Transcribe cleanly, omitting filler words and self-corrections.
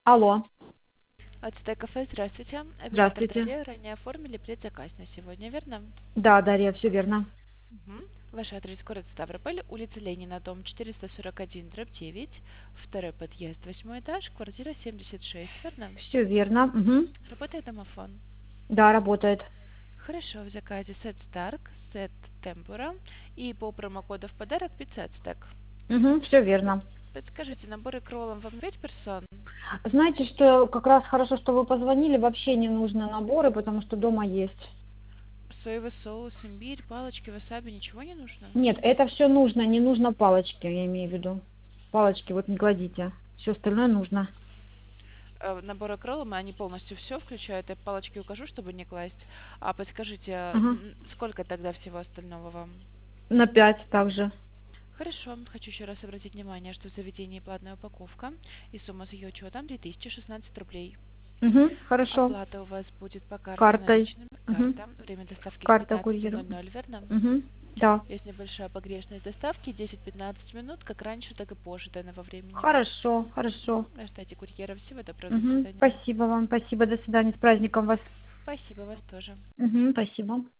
Алло, Ацтек кафе, здравствуйте. Оператор здравствуйте. Дарья, ранее оформили предзаказ на сегодня, верно? Да, Дарья, все верно. Мгм. Ваш адрес город Ставрополь, улица Ленина, дом 441, дробь 9, второй подъезд, восьмой этаж, квартира 76, верно? Все верно. Мгм. Работает домофон. Да, работает. Хорошо, в заказе сет Старк, сет Темпура и по промокоду в подарок пицца Ацтек. Угу, все верно. Подскажите, наборы к роллам вам 5 персон? Знаете, что как раз хорошо, что вы позвонили, вообще не нужно наборы, потому что дома есть. Соевый соус, имбирь, палочки, васаби, ничего не нужно? Нет, это все нужно, не нужно палочки, я имею в виду. Палочки вот не кладите. Все остальное нужно. Наборы к роллам, они полностью все включают. Я палочки укажу, чтобы не класть. А подскажите, Ага. сколько тогда всего остального вам? На 5 также. Хорошо. Хочу еще раз обратить внимание, что в заведении платная упаковка и сумма с ее учетом 2016 рублей. Угу, хорошо. Оплата у вас будет по карте Картой. наличными. Угу. Карта. Время доставки к Карта курьера. 15:00, верно? Угу. Да. Есть небольшая погрешность доставки, 10-15 минут, как раньше, так и позже данного времени. Хорошо, хорошо. Ждите курьера. Всего доброго, до Угу. свидания. Спасибо вам, спасибо, до свидания, с праздником вас. Спасибо, вас тоже. Угу, спасибо.